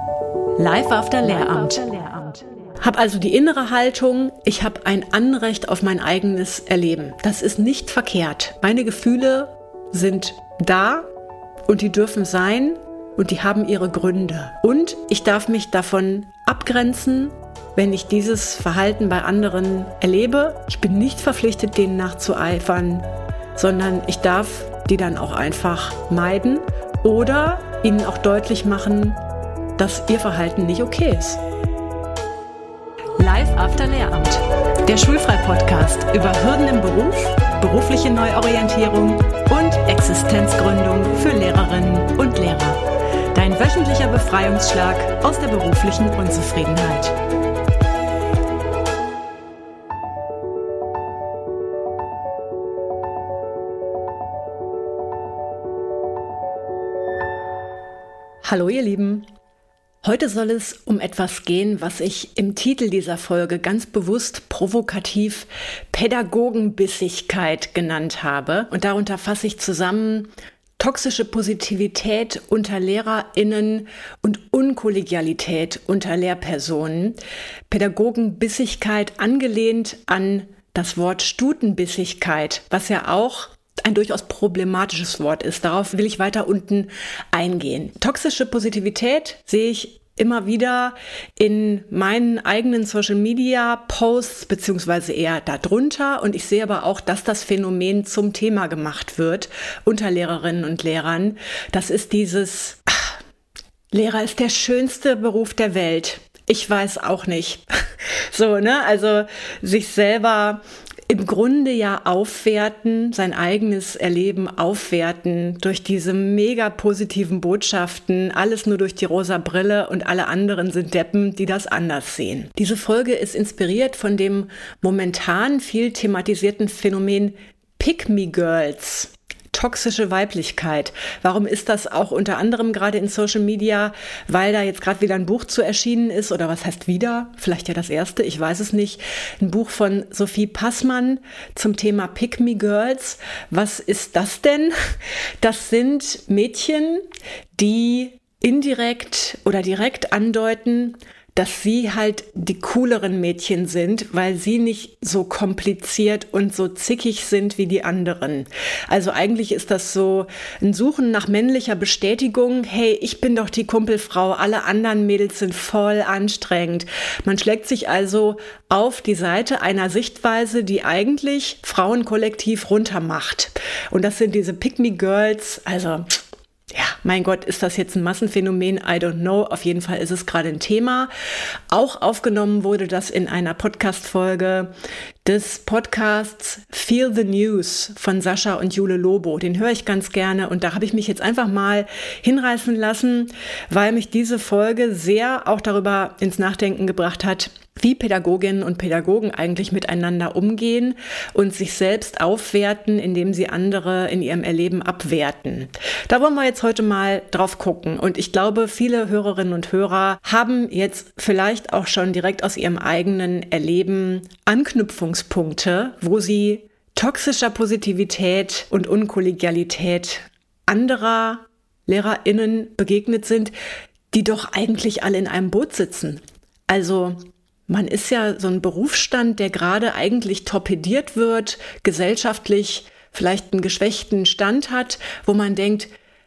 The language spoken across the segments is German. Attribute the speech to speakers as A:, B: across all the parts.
A: Live after Lehramt. Hab also die innere Haltung, ich habe ein Anrecht auf mein eigenes Erleben. Das ist nicht verkehrt. Meine Gefühle sind da und die dürfen sein und die haben ihre Gründe. Und ich darf mich davon abgrenzen, wenn ich dieses Verhalten bei anderen erlebe. Ich bin nicht verpflichtet, denen nachzueifern, sondern ich darf die dann auch einfach meiden oder ihnen auch deutlich machen, dass ihr Verhalten nicht okay ist.
B: Live after Lehramt. Der Schulfrei-Podcast über Hürden im Beruf, berufliche Neuorientierung und Existenzgründung für Lehrerinnen und Lehrer. Dein wöchentlicher Befreiungsschlag aus der beruflichen Unzufriedenheit.
A: Hallo ihr Lieben. Heute soll es um etwas gehen, was ich im Titel dieser Folge ganz bewusst provokativ Pädagogenbissigkeit genannt habe. Und darunter fasse ich zusammen toxische Positivität unter LehrerInnen und Unkollegialität unter Lehrpersonen. Pädagogenbissigkeit angelehnt an das Wort Stutenbissigkeit, was ja auch ein durchaus problematisches Wort ist. Darauf will ich weiter unten eingehen. Toxische Positivität sehe ich immer wieder in meinen eigenen Social-Media-Posts beziehungsweise eher darunter. Und ich sehe aber auch, dass das Phänomen zum Thema gemacht wird unter Lehrerinnen und Lehrern. Das ist dieses, Lehrer ist der schönste Beruf der Welt. Ich weiß auch nicht. So, ne? Also sich selber im Grunde ja aufwerten, sein eigenes Erleben aufwerten durch diese mega positiven Botschaften, alles nur durch die rosa Brille und alle anderen sind Deppen, die das anders sehen. Diese Folge ist inspiriert von dem momentan viel thematisierten Phänomen Pick-me-Girls. Toxische Weiblichkeit. Warum ist das auch unter anderem gerade in Social Media? Weil da jetzt gerade wieder ein Buch zu erschienen ist oder was heißt wieder? Vielleicht ja das erste, ich weiß es nicht. Ein Buch von Sophie Passmann zum Thema Pick Me Girls. Was ist das denn? Das sind Mädchen, die indirekt oder direkt andeuten, dass sie halt die cooleren Mädchen sind, weil sie nicht so kompliziert und so zickig sind wie die anderen. Also eigentlich ist das so ein Suchen nach männlicher Bestätigung. Hey, ich bin doch die Kumpelfrau, alle anderen Mädels sind voll anstrengend. Man schlägt sich also auf die Seite einer Sichtweise, die eigentlich Frauenkollektiv runtermacht. Und das sind diese Pick-me-Girls, also ja, mein Gott, ist das jetzt ein Massenphänomen? I don't know. Auf jeden Fall ist es gerade ein Thema. Auch aufgenommen wurde das in einer Podcast-Folge des Podcasts Feel the News von Sascha und Jule Lobo. Den höre ich ganz gerne und da habe ich mich jetzt einfach mal hinreißen lassen, weil mich diese Folge sehr auch darüber ins Nachdenken gebracht hat, wie Pädagoginnen und Pädagogen eigentlich miteinander umgehen und sich selbst aufwerten, indem sie andere in ihrem Erleben abwerten. Da wollen wir jetzt heute mal drauf gucken. Und ich glaube, viele Hörerinnen und Hörer haben jetzt vielleicht auch schon direkt aus ihrem eigenen Erleben Anknüpfungspunkte, wo sie toxischer Positivität und Unkollegialität anderer LehrerInnen begegnet sind, die doch eigentlich alle in einem Boot sitzen. Also man ist ja so ein Berufsstand, der gerade eigentlich torpediert wird, gesellschaftlich vielleicht einen geschwächten Stand hat, wo man denkt,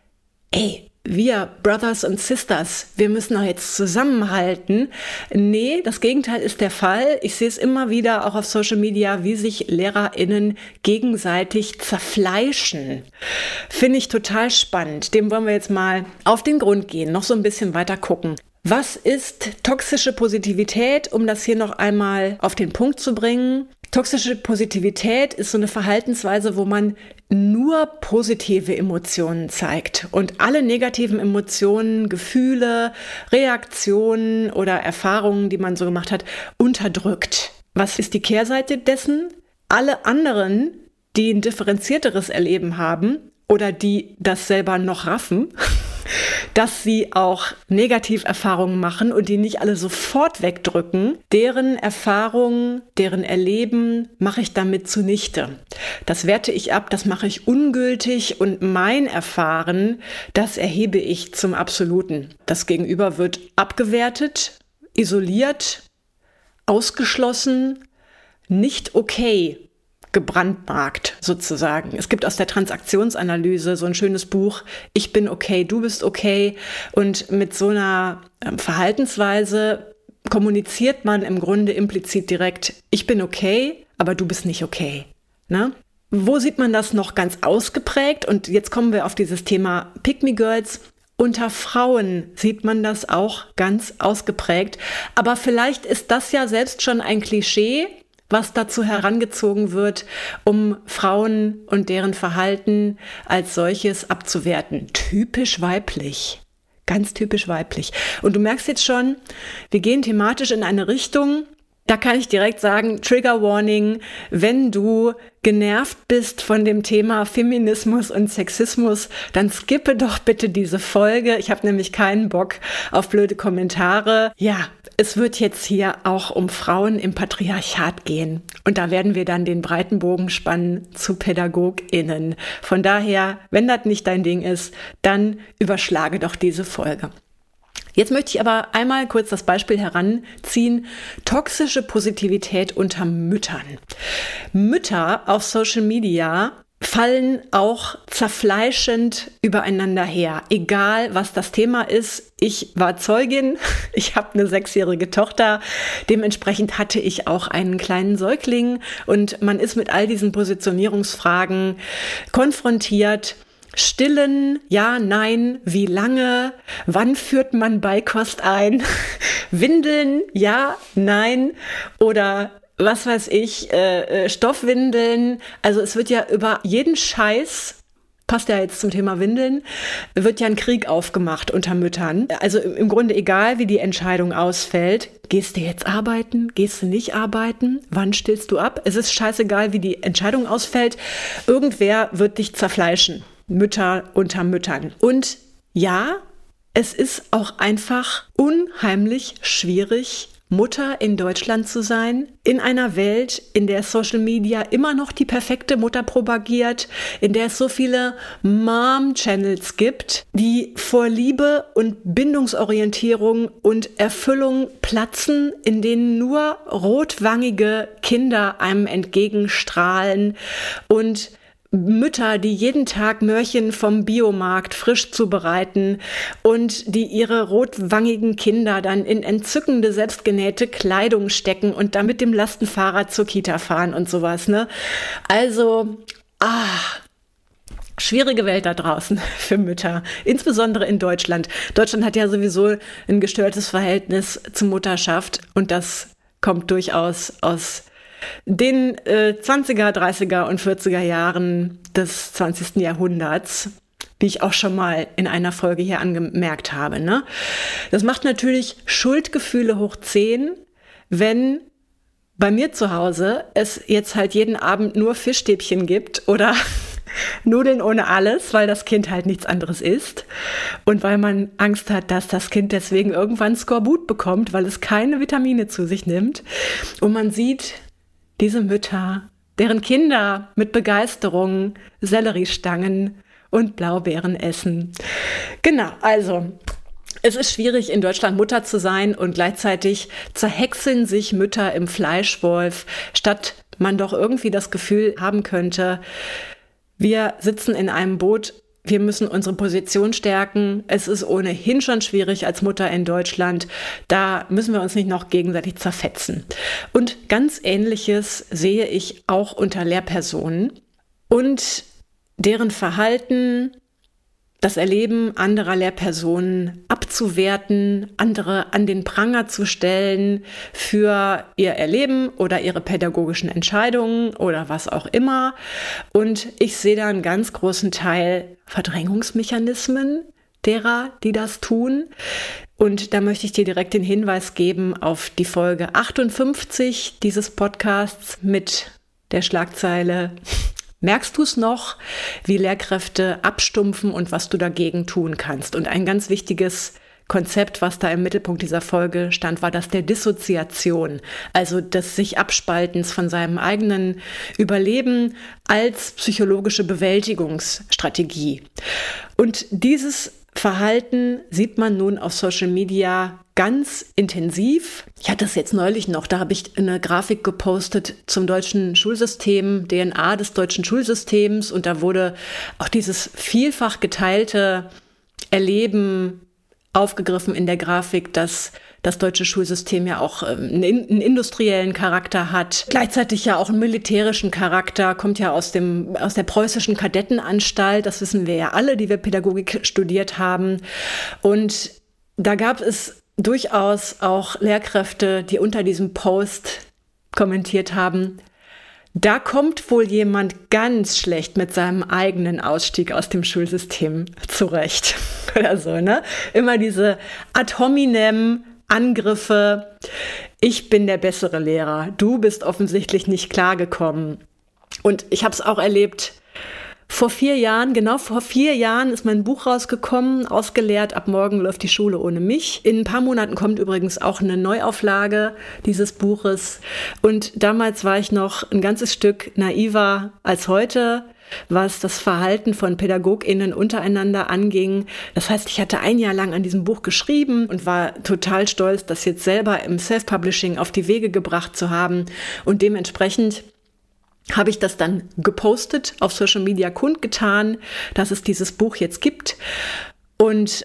A: ey, wir Brothers und Sisters, wir müssen doch jetzt zusammenhalten. Nee, das Gegenteil ist der Fall. Ich sehe es immer wieder auch auf Social Media, wie sich LehrerInnen gegenseitig zerfleischen. Finde ich total spannend. Dem wollen wir jetzt mal auf den Grund gehen, noch so ein bisschen weiter gucken. Was ist toxische Positivität, um das hier noch einmal auf den Punkt zu bringen? Toxische Positivität ist so eine Verhaltensweise, wo man nur positive Emotionen zeigt und alle negativen Emotionen, Gefühle, Reaktionen oder Erfahrungen, die man so gemacht hat, unterdrückt. Was ist die Kehrseite dessen? Alle anderen, die ein differenzierteres Erleben haben oder die das selber noch raffen, dass sie auch Negativerfahrungen machen und die nicht alle sofort wegdrücken. Deren Erfahrungen, deren Erleben mache ich damit zunichte. Das werte ich ab, das mache ich ungültig und mein Erfahren, das erhebe ich zum Absoluten. Das Gegenüber wird abgewertet, isoliert, ausgeschlossen, nicht okay gebrandmarkt sozusagen. Es gibt aus der Transaktionsanalyse so ein schönes Buch, Ich bin okay, du bist okay. Und mit so einer Verhaltensweise kommuniziert man im Grunde implizit direkt, ich bin okay, aber du bist nicht okay. Ne? Wo sieht man das noch ganz ausgeprägt? Und jetzt kommen wir auf dieses Thema Pick-me-Girls. Unter Frauen sieht man das auch ganz ausgeprägt. Aber vielleicht ist das ja selbst schon ein Klischee, was dazu herangezogen wird, um Frauen und deren Verhalten als solches abzuwerten. Typisch weiblich. Ganz typisch weiblich. Und du merkst jetzt schon, wir gehen thematisch in eine Richtung, da kann ich direkt sagen, Trigger Warning, wenn du genervt bist von dem Thema Feminismus und Sexismus, dann skippe doch bitte diese Folge. Ich habe nämlich keinen Bock auf blöde Kommentare. Ja, es wird jetzt hier auch um Frauen im Patriarchat gehen. Und da werden wir dann den breiten Bogen spannen zu PädagogInnen. Von daher, wenn das nicht dein Ding ist, dann überschlage doch diese Folge. Jetzt möchte ich aber einmal kurz das Beispiel heranziehen. Toxische Positivität unter Müttern. Mütter auf Social Media fallen auch zerfleischend übereinander her. Egal, was das Thema ist. Ich war Zeugin, ich habe eine 6-jährige Tochter, dementsprechend hatte ich auch einen kleinen Säugling und man ist mit all diesen Positionierungsfragen konfrontiert. Stillen, ja, nein, wie lange, wann führt man Beikost ein, Windeln, ja, nein oder was weiß ich, Stoffwindeln. Also es wird ja über jeden Scheiß, passt ja jetzt zum Thema Windeln, wird ja ein Krieg aufgemacht unter Müttern. Also im Grunde egal, wie die Entscheidung ausfällt, gehst du jetzt arbeiten, gehst du nicht arbeiten, wann stillst du ab? Es ist scheißegal, wie die Entscheidung ausfällt. Irgendwer wird dich zerfleischen. Mütter unter Müttern. Und ja, es ist auch einfach unheimlich schwierig, Mutter in Deutschland zu sein, in einer Welt, in der Social Media immer noch die perfekte Mutter propagiert, in der es so viele Mom-Channels gibt, die vor Liebe und Bindungsorientierung und Erfüllung platzen, in denen nur rotwangige Kinder einem entgegenstrahlen und Mütter, die jeden Tag Möhrchen vom Biomarkt frisch zubereiten und die ihre rotwangigen Kinder dann in entzückende selbstgenähte Kleidung stecken und dann mit dem Lastenfahrrad zur Kita fahren und sowas, ne? Also, schwierige Welt da draußen für Mütter, insbesondere in Deutschland. Deutschland hat ja sowieso ein gestörtes Verhältnis zur Mutterschaft und das kommt durchaus aus den 20er, 30er und 40er Jahren des 20. Jahrhunderts, wie ich auch schon mal in einer Folge hier angemerkt habe. Ne? Das macht natürlich Schuldgefühle hoch 10, wenn bei mir zu Hause es jetzt halt jeden Abend nur Fischstäbchen gibt oder Nudeln ohne alles, weil das Kind halt nichts anderes isst und weil man Angst hat, dass das Kind deswegen irgendwann Skorbut bekommt, weil es keine Vitamine zu sich nimmt. Und man sieht diese Mütter, deren Kinder mit Begeisterung Selleriestangen und Blaubeeren essen. Genau, also es ist schwierig, in Deutschland Mutter zu sein und gleichzeitig zerhäckseln sich Mütter im Fleischwolf, statt man doch irgendwie das Gefühl haben könnte, wir sitzen in einem Boot, wir müssen unsere Position stärken. Es ist ohnehin schon schwierig als Mutter in Deutschland. Da müssen wir uns nicht noch gegenseitig zerfetzen. Und ganz Ähnliches sehe ich auch unter Lehrpersonen und deren Verhalten, das Erleben anderer Lehrpersonen abzuwerten, andere an den Pranger zu stellen für ihr Erleben oder ihre pädagogischen Entscheidungen oder was auch immer. Und ich sehe da einen ganz großen Teil Verdrängungsmechanismen derer, die das tun. Und da möchte ich dir direkt den Hinweis geben auf die Folge 58 dieses Podcasts mit der Schlagzeile Merkst du es noch, wie Lehrkräfte abstumpfen und was du dagegen tun kannst? Und ein ganz wichtiges Konzept, was da im Mittelpunkt dieser Folge stand, war das der Dissoziation, also des sich Abspaltens von seinem eigenen Überleben als psychologische Bewältigungsstrategie. Und dieses Verhalten sieht man nun auf Social Media ganz intensiv. Ich hatte das jetzt neulich noch, da habe ich eine Grafik gepostet zum deutschen Schulsystem, DNA des deutschen Schulsystems, und da wurde auch dieses vielfach geteilte Erleben aufgegriffen in der Grafik, dass das deutsche Schulsystem ja auch einen industriellen Charakter hat, gleichzeitig ja auch einen militärischen Charakter, kommt ja aus der preußischen Kadettenanstalt, das wissen wir ja alle, die wir Pädagogik studiert haben. Und da gab es durchaus auch Lehrkräfte, die unter diesem Post kommentiert haben: Da kommt wohl jemand ganz schlecht mit seinem eigenen Ausstieg aus dem Schulsystem zurecht. Oder so, ne? Immer diese ad hominem Angriffe. Ich bin der bessere Lehrer. Du bist offensichtlich nicht klargekommen. Und ich habe es auch erlebt. Vor 4 Jahren ist mein Buch rausgekommen, Ausgelehrt, ab morgen läuft die Schule ohne mich. In ein paar Monaten kommt übrigens auch eine Neuauflage dieses Buches. Und damals war ich noch ein ganzes Stück naiver als heute, was das Verhalten von PädagogInnen untereinander anging. Das heißt, ich hatte 1 Jahr lang an diesem Buch geschrieben und war total stolz, das jetzt selber im Self-Publishing auf die Wege gebracht zu haben. Und dementsprechend habe ich das dann gepostet, auf Social Media kundgetan, dass es dieses Buch jetzt gibt. Und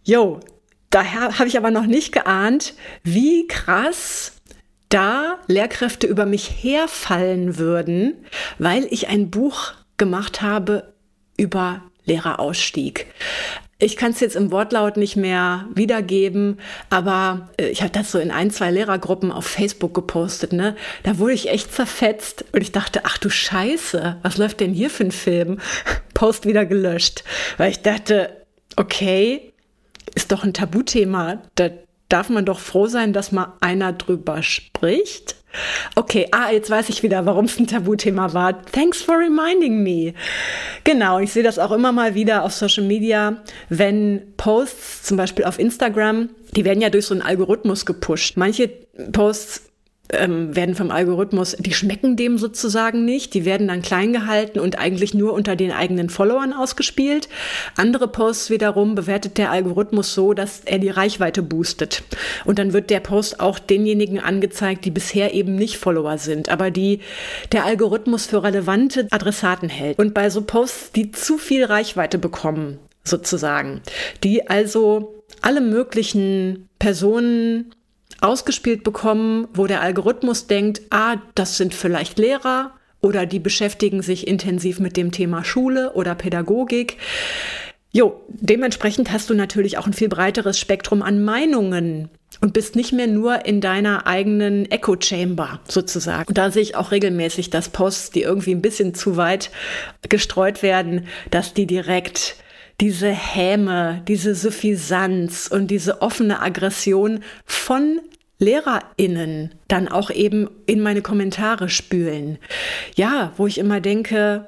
A: daher habe ich aber noch nicht geahnt, wie krass da Lehrkräfte über mich herfallen würden, weil ich ein Buch gemacht habe über Lehrerausstieg. Ich kann es jetzt im Wortlaut nicht mehr wiedergeben, aber ich habe das so in 1, 2 Lehrergruppen auf Facebook gepostet, ne? Da wurde ich echt zerfetzt und ich dachte, ach du Scheiße, was läuft denn hier für ein Film? Post wieder gelöscht, weil ich dachte, okay, ist doch ein Tabuthema, da darf man doch froh sein, dass mal einer drüber spricht. Okay, jetzt weiß ich wieder, warum es ein Tabuthema war. Thanks for reminding me. Genau, ich sehe das auch immer mal wieder auf Social Media, wenn Posts, zum Beispiel auf Instagram, die werden ja durch so einen Algorithmus gepusht. Manche Posts werden vom Algorithmus, die schmecken dem sozusagen nicht, die werden dann klein gehalten und eigentlich nur unter den eigenen Followern ausgespielt. Andere Posts wiederum bewertet der Algorithmus so, dass er die Reichweite boostet. Und dann wird der Post auch denjenigen angezeigt, die bisher eben nicht Follower sind, aber die der Algorithmus für relevante Adressaten hält. Und bei so Posts, die zu viel Reichweite bekommen, sozusagen, die also alle möglichen Personen ausgespielt bekommen, wo der Algorithmus denkt, das sind vielleicht Lehrer oder die beschäftigen sich intensiv mit dem Thema Schule oder Pädagogik. Dementsprechend hast du natürlich auch ein viel breiteres Spektrum an Meinungen und bist nicht mehr nur in deiner eigenen Echo Chamber sozusagen. Und da sehe ich auch regelmäßig, dass Posts, die irgendwie ein bisschen zu weit gestreut werden, dass die direkt diese Häme, diese Suffisanz und diese offene Aggression von LehrerInnen dann auch eben in meine Kommentare spülen. Ja, wo ich immer denke,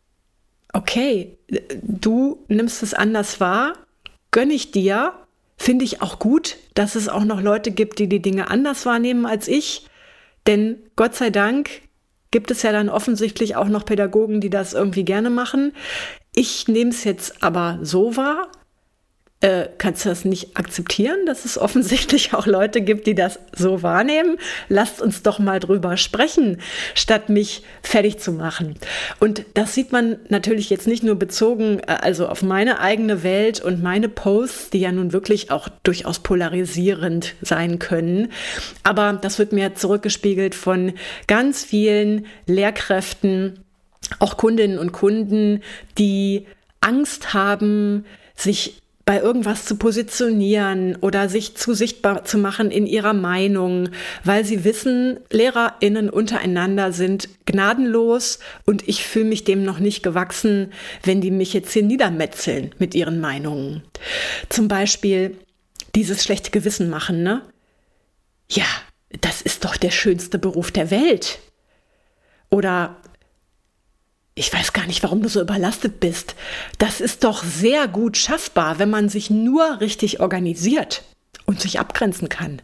A: okay, du nimmst es anders wahr, gönne ich dir, finde ich auch gut, dass es auch noch Leute gibt, die die Dinge anders wahrnehmen als ich, denn Gott sei Dank gibt es ja dann offensichtlich auch noch Pädagogen, die das irgendwie gerne machen. Ich nehme es jetzt aber so wahr. Kannst du das nicht akzeptieren, dass es offensichtlich auch Leute gibt, die das so wahrnehmen? Lasst uns doch mal drüber sprechen, statt mich fertig zu machen. Und das sieht man natürlich jetzt nicht nur bezogen, also auf meine eigene Welt und meine Posts, die ja nun wirklich auch durchaus polarisierend sein können. Aber das wird mir zurückgespiegelt von ganz vielen Lehrkräften, auch Kundinnen und Kunden, die Angst haben, sich bei irgendwas zu positionieren oder sich zu sichtbar zu machen in ihrer Meinung, weil sie wissen, LehrerInnen untereinander sind gnadenlos und ich fühle mich dem noch nicht gewachsen, wenn die mich jetzt hier niedermetzeln mit ihren Meinungen. Zum Beispiel dieses schlechte Gewissen machen, ne? Ja, das ist doch der schönste Beruf der Welt. Oder ich weiß gar nicht, warum du so überlastet bist. Das ist doch sehr gut schaffbar, wenn man sich nur richtig organisiert und sich abgrenzen kann.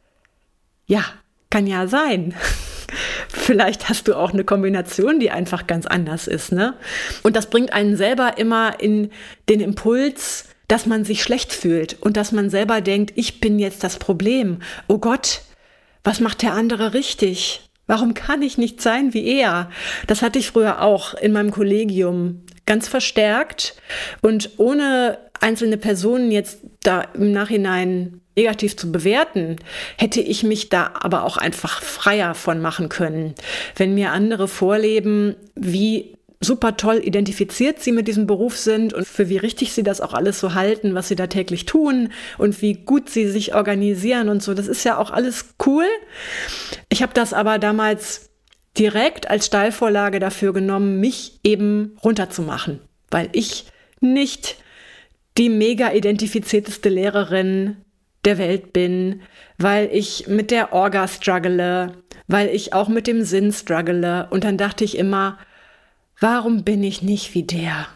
A: Ja, kann ja sein. Vielleicht hast du auch eine Kombination, die einfach ganz anders ist, ne? Und das bringt einen selber immer in den Impuls, dass man sich schlecht fühlt und dass man selber denkt, ich bin jetzt das Problem. Oh Gott, was macht der andere richtig? Warum kann ich nicht sein wie er? Das hatte ich früher auch in meinem Kollegium ganz verstärkt und ohne einzelne Personen jetzt da im Nachhinein negativ zu bewerten, hätte ich mich da aber auch einfach freier von machen können. Wenn mir andere vorleben, wie super toll identifiziert sie mit diesem Beruf sind und für wie richtig sie das auch alles so halten, was sie da täglich tun und wie gut sie sich organisieren und so. Das ist ja auch alles cool. Ich habe das aber damals direkt als Steilvorlage dafür genommen, mich eben runterzumachen, weil ich nicht die mega identifizierteste Lehrerin der Welt bin, weil ich mit der Orga struggle, weil ich auch mit dem Sinn struggle. Und dann dachte ich immer, warum bin ich nicht wie der?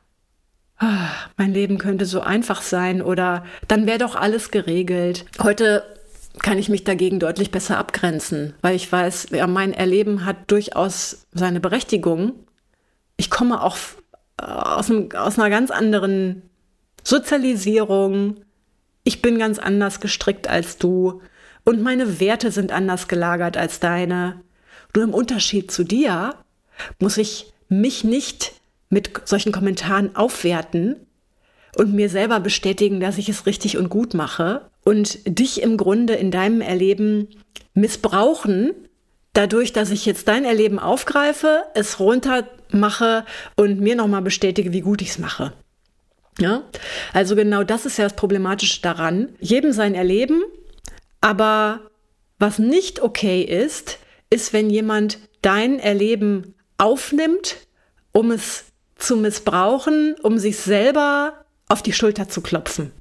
A: Mein Leben könnte so einfach sein oder dann wäre doch alles geregelt. Heute kann ich mich dagegen deutlich besser abgrenzen, weil ich weiß, ja, mein Erleben hat durchaus seine Berechtigung. Ich komme auch aus einer ganz anderen Sozialisierung. Ich bin ganz anders gestrickt als du und meine Werte sind anders gelagert als deine. Nur im Unterschied zu dir muss ich mich nicht mit solchen Kommentaren aufwerten und mir selber bestätigen, dass ich es richtig und gut mache und dich im Grunde in deinem Erleben missbrauchen, dadurch, dass ich jetzt dein Erleben aufgreife, es runtermache und mir nochmal bestätige, wie gut ich es mache. Ja? Also genau das ist ja das Problematische daran. Jedem sein Erleben, aber was nicht okay ist, wenn jemand dein Erleben aufnimmt, um es zu missbrauchen, um sich selber auf die Schulter zu klopfen.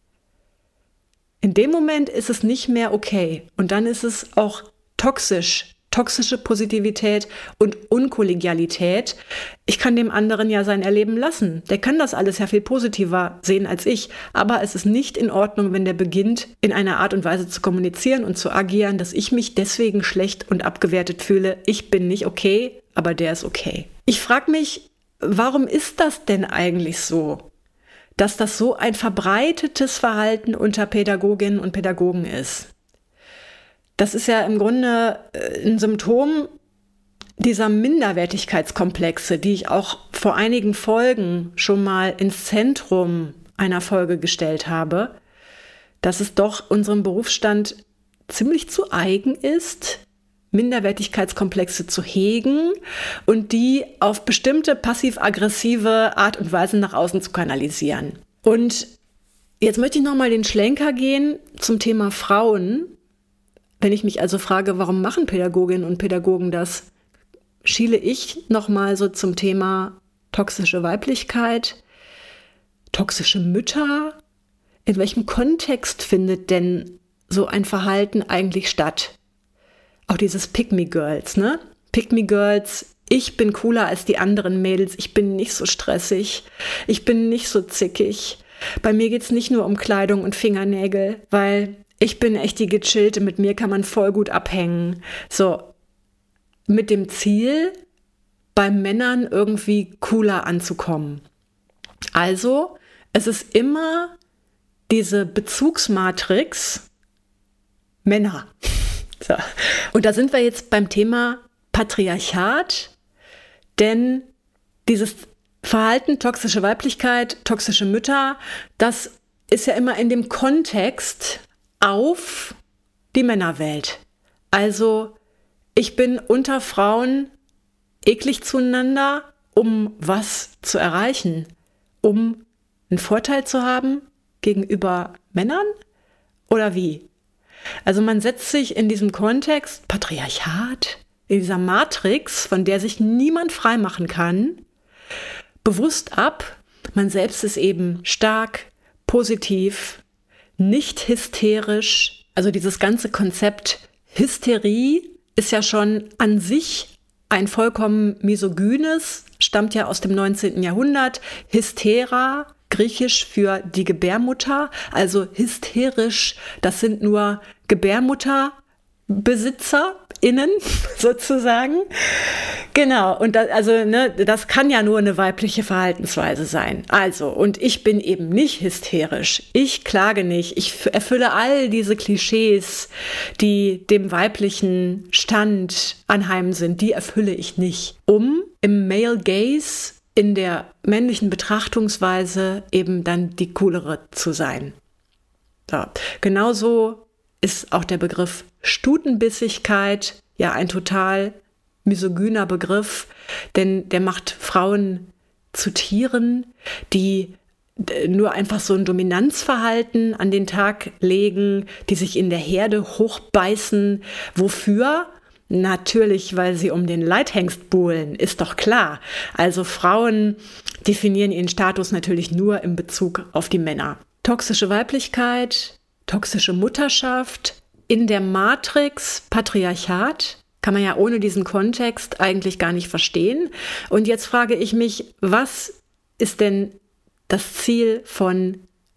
A: In dem Moment ist es nicht mehr okay und dann ist es auch toxisch. Toxische Positivität und Unkollegialität. Ich kann dem anderen ja sein Erleben lassen. Der kann das alles ja viel positiver sehen als ich. Aber es ist nicht in Ordnung, wenn der beginnt, in einer Art und Weise zu kommunizieren und zu agieren, dass ich mich deswegen schlecht und abgewertet fühle. Ich bin nicht okay, aber der ist okay. Ich frage mich, warum ist das denn eigentlich so, dass das so ein verbreitetes Verhalten unter Pädagoginnen und Pädagogen ist? Das ist ja im Grunde ein Symptom dieser Minderwertigkeitskomplexe, die ich auch vor einigen Folgen schon mal ins Zentrum einer Folge gestellt habe, dass es doch unserem Berufsstand ziemlich zu eigen ist, Minderwertigkeitskomplexe zu hegen und die auf bestimmte passiv-aggressive Art und Weise nach außen zu kanalisieren. Und jetzt möchte ich nochmal den Schlenker gehen zum Thema Frauen. Wenn ich mich also frage, warum machen Pädagoginnen und Pädagogen das, schiele ich nochmal so zum Thema toxische Weiblichkeit, toxische Mütter. In welchem Kontext findet denn so ein Verhalten eigentlich statt? Auch dieses Pick-me-Girls, ne? Pick-me-Girls, ich bin cooler als die anderen Mädels, ich bin nicht so stressig, ich bin nicht so zickig. Bei mir geht's nicht nur um Kleidung und Fingernägel, weil ich bin echt die Gechillte, mit mir kann man voll gut abhängen. So, mit dem Ziel, bei Männern irgendwie cooler anzukommen. Also, es ist immer diese Bezugsmatrix Männer. So. Und da sind wir jetzt beim Thema Patriarchat, denn dieses Verhalten, toxische Weiblichkeit, toxische Mütter, das ist ja immer in dem Kontext auf die Männerwelt. Also ich bin unter Frauen eklig zueinander, um was zu erreichen, um einen Vorteil zu haben gegenüber Männern oder wie? Also man setzt sich in diesem Kontext Patriarchat, in dieser Matrix, von der sich niemand freimachen kann, bewusst ab. Man selbst ist eben stark, positiv, nicht hysterisch. Also dieses ganze Konzept Hysterie ist ja schon an sich ein vollkommen misogynes, stammt ja aus dem 19. Jahrhundert, Hystera, griechisch für die Gebärmutter, also hysterisch, das sind nur GebärmutterbesitzerInnen sozusagen. Genau, und das kann ja nur eine weibliche Verhaltensweise sein. Also, und ich bin eben nicht hysterisch. Ich klage nicht. Ich erfülle all diese Klischees, die dem weiblichen Stand anheim sind. Die erfülle ich nicht, um im Male Gaze, in der männlichen Betrachtungsweise eben dann die coolere zu sein. So. Genauso ist auch der Begriff Stutenbissigkeit ja ein total misogyner Begriff, denn der macht Frauen zu Tieren, die nur einfach so ein Dominanzverhalten an den Tag legen, die sich in der Herde hochbeißen. Wofür? Natürlich, weil sie um den Leithengst buhlen, ist doch klar. Also Frauen definieren ihren Status natürlich nur in Bezug auf die Männer. Toxische Weiblichkeit, toxische Mutterschaft, in der Matrix Patriarchat, kann man ja ohne diesen Kontext eigentlich gar nicht verstehen. Und jetzt frage ich mich, was ist denn das Ziel von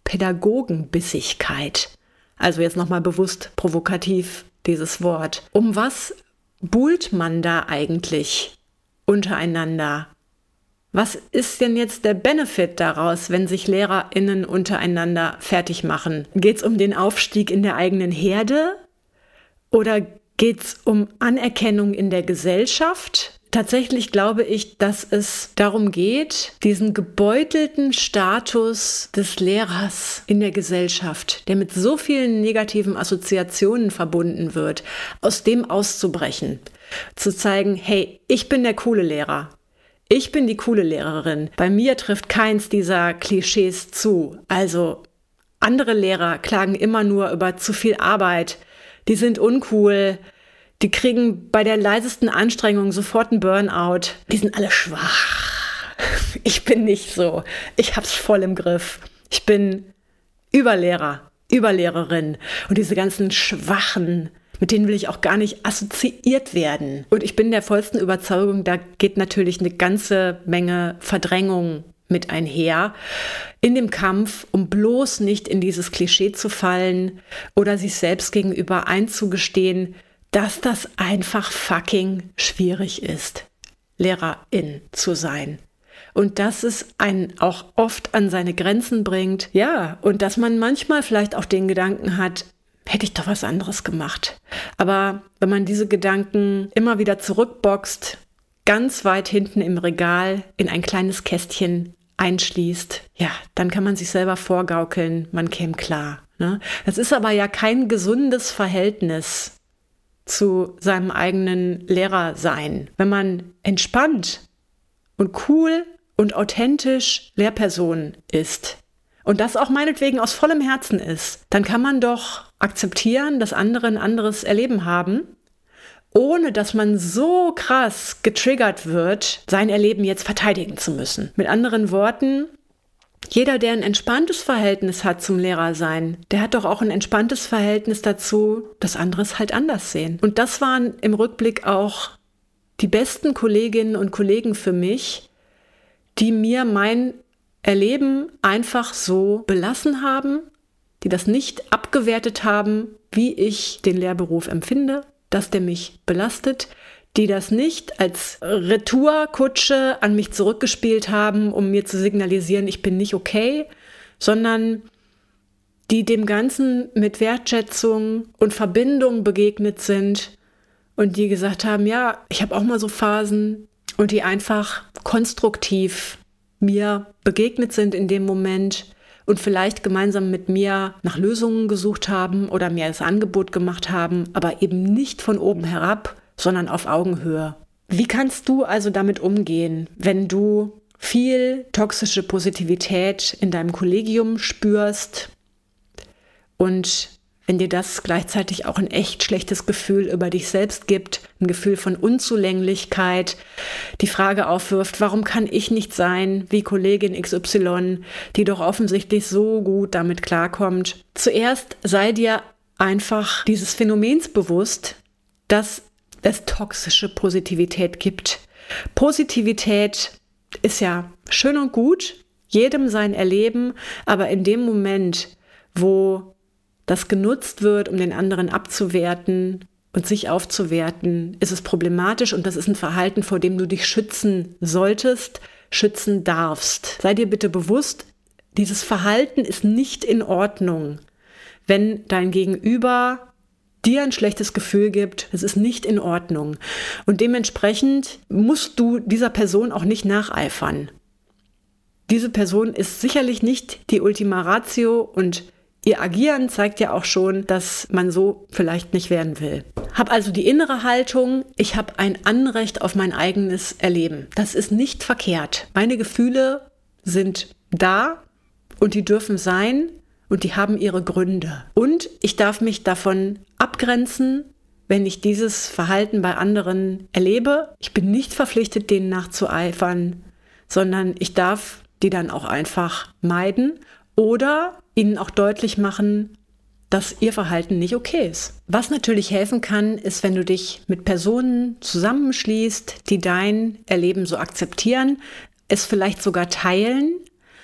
A: Pädagogenbissigkeit? Also jetzt nochmal bewusst provokativ dieses Wort. Um was buhlt man da eigentlich untereinander? Was ist denn jetzt der Benefit daraus, wenn sich LehrerInnen untereinander fertig machen? Geht es um den Aufstieg in der eigenen Herde? Oder geht es um Anerkennung in der Gesellschaft? Tatsächlich glaube ich, dass es darum geht, diesen gebeutelten Status des Lehrers in der Gesellschaft, der mit so vielen negativen Assoziationen verbunden wird, aus dem auszubrechen. Zu zeigen, hey, ich bin der coole Lehrer. Ich bin die coole Lehrerin. Bei mir trifft keins dieser Klischees zu. Also andere Lehrer klagen immer nur über zu viel Arbeit. Die sind uncool. Die kriegen bei der leisesten Anstrengung sofort einen Burnout. Die sind alle schwach. Ich bin nicht so. Ich hab's voll im Griff. Ich bin Überlehrer, Überlehrerin. Und diese ganzen Schwachen, mit denen will ich auch gar nicht assoziiert werden. Und ich bin der vollsten Überzeugung, da geht natürlich eine ganze Menge Verdrängung mit einher in dem Kampf, um bloß nicht in dieses Klischee zu fallen oder sich selbst gegenüber einzugestehen, dass das einfach fucking schwierig ist, Lehrerin zu sein. Und dass es einen auch oft an seine Grenzen bringt. Ja, und dass man manchmal vielleicht auch den Gedanken hat, hätte ich doch was anderes gemacht. Aber wenn man diese Gedanken immer wieder zurückboxt, ganz weit hinten im Regal in ein kleines Kästchen einschließt, ja, dann kann man sich selber vorgaukeln, man käme klar. Ne? Das ist aber ja kein gesundes Verhältnis zu seinem eigenen Lehrersein. Wenn man entspannt und cool und authentisch Lehrperson ist und das auch meinetwegen aus vollem Herzen ist, dann kann man doch akzeptieren, dass andere ein anderes Erleben haben, ohne dass man so krass getriggert wird, sein Erleben jetzt verteidigen zu müssen. Mit anderen Worten, jeder, der ein entspanntes Verhältnis hat zum Lehrersein, der hat doch auch ein entspanntes Verhältnis dazu, dass andere es halt anders sehen. Und das waren im Rückblick auch die besten Kolleginnen und Kollegen für mich, die mir mein Erleben einfach so belassen haben, die das nicht abgewertet haben, wie ich den Lehrberuf empfinde, dass der mich belastet, die das nicht als Retourkutsche an mich zurückgespielt haben, um mir zu signalisieren, ich bin nicht okay, sondern die dem Ganzen mit Wertschätzung und Verbindung begegnet sind und die gesagt haben, ja, ich habe auch mal so Phasen, und die einfach konstruktiv mir begegnet sind in dem Moment und vielleicht gemeinsam mit mir nach Lösungen gesucht haben oder mir das Angebot gemacht haben, aber eben nicht von oben herab, sondern auf Augenhöhe. Wie kannst du also damit umgehen, wenn du viel toxische Positivität in deinem Kollegium spürst und wenn dir das gleichzeitig auch ein echt schlechtes Gefühl über dich selbst gibt, ein Gefühl von Unzulänglichkeit, die Frage aufwirft, warum kann ich nicht sein wie Kollegin XY, die doch offensichtlich so gut damit klarkommt? Zuerst sei dir einfach dieses Phänomens bewusst, dass es toxische Positivität gibt. Positivität ist ja schön und gut, jedem sein Erleben, aber in dem Moment, wo das genutzt wird, um den anderen abzuwerten und sich aufzuwerten, ist es problematisch und das ist ein Verhalten, vor dem du dich schützen solltest, schützen darfst. Sei dir bitte bewusst, dieses Verhalten ist nicht in Ordnung. Wenn dein Gegenüber dir ein schlechtes Gefühl gibt, es ist nicht in Ordnung. Und dementsprechend musst du dieser Person auch nicht nacheifern. Diese Person ist sicherlich nicht die Ultima Ratio und ihr Agieren zeigt ja auch schon, dass man so vielleicht nicht werden will. Hab also die innere Haltung, ich habe ein Anrecht auf mein eigenes Erleben. Das ist nicht verkehrt. Meine Gefühle sind da und die dürfen sein und die haben ihre Gründe. Und ich darf mich davon abgrenzen, wenn ich dieses Verhalten bei anderen erlebe. Ich bin nicht verpflichtet, denen nachzueifern, sondern ich darf die dann auch einfach meiden oder ihnen auch deutlich machen, dass ihr Verhalten nicht okay ist. Was natürlich helfen kann, ist, wenn du dich mit Personen zusammenschließt, die dein Erleben so akzeptieren, es vielleicht sogar teilen,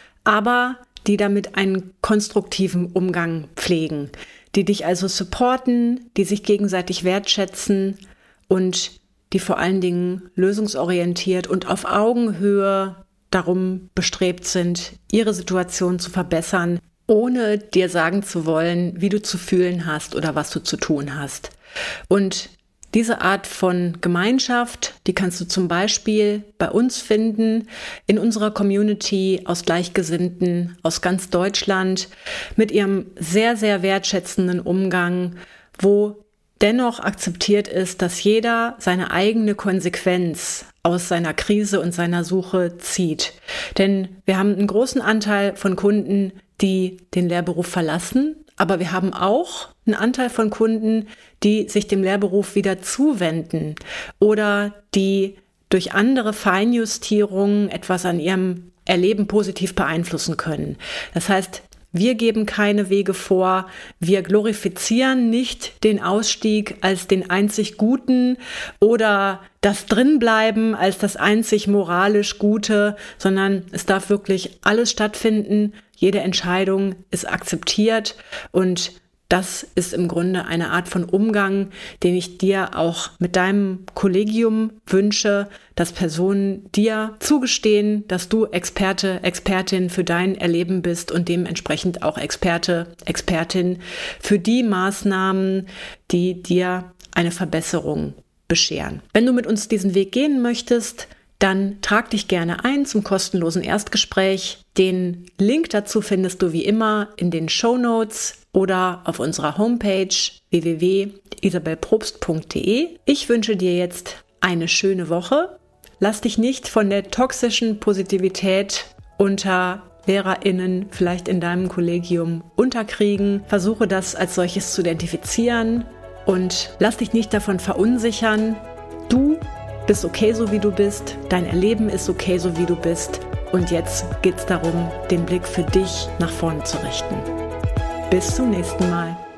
A: aber die damit einen konstruktiven Umgang pflegen, die dich also supporten, die sich gegenseitig wertschätzen und die vor allen Dingen lösungsorientiert und auf Augenhöhe darum bestrebt sind, ihre Situation zu verbessern, ohne dir sagen zu wollen, wie du zu fühlen hast oder was du zu tun hast. Und diese Art von Gemeinschaft, die kannst du zum Beispiel bei uns finden, in unserer Community aus Gleichgesinnten aus ganz Deutschland, mit ihrem sehr, sehr wertschätzenden Umgang, wo dennoch akzeptiert ist, dass jeder seine eigene Konsequenz aus seiner Krise und seiner Suche zieht. Denn wir haben einen großen Anteil von Kunden, die den Lehrberuf verlassen, aber wir haben auch einen Anteil von Kunden, die sich dem Lehrberuf wieder zuwenden oder die durch andere Feinjustierungen etwas an ihrem Erleben positiv beeinflussen können. Das heißt, wir geben keine Wege vor, wir glorifizieren nicht den Ausstieg als den einzig Guten oder das Drinbleiben als das einzig moralisch Gute, sondern es darf wirklich alles stattfinden, jede Entscheidung ist akzeptiert und das ist im Grunde eine Art von Umgang, den ich dir auch mit deinem Kollegium wünsche, dass Personen dir zugestehen, dass du Experte, Expertin für dein Erleben bist und dementsprechend auch Experte, Expertin für die Maßnahmen, die dir eine Verbesserung bescheren. Wenn du mit uns diesen Weg gehen möchtest, dann trag dich gerne ein zum kostenlosen Erstgespräch. Den Link dazu findest du wie immer in den Shownotes oder auf unserer Homepage www.isabelprobst.de. Ich wünsche dir jetzt eine schöne Woche. Lass dich nicht von der toxischen Positivität unter LehrerInnen vielleicht in deinem Kollegium unterkriegen. Versuche das als solches zu identifizieren und lass dich nicht davon verunsichern. Du bist okay, so wie du bist. Dein Erleben ist okay, so wie du bist. Und jetzt geht es darum, den Blick für dich nach vorne zu richten. Bis zum nächsten Mal.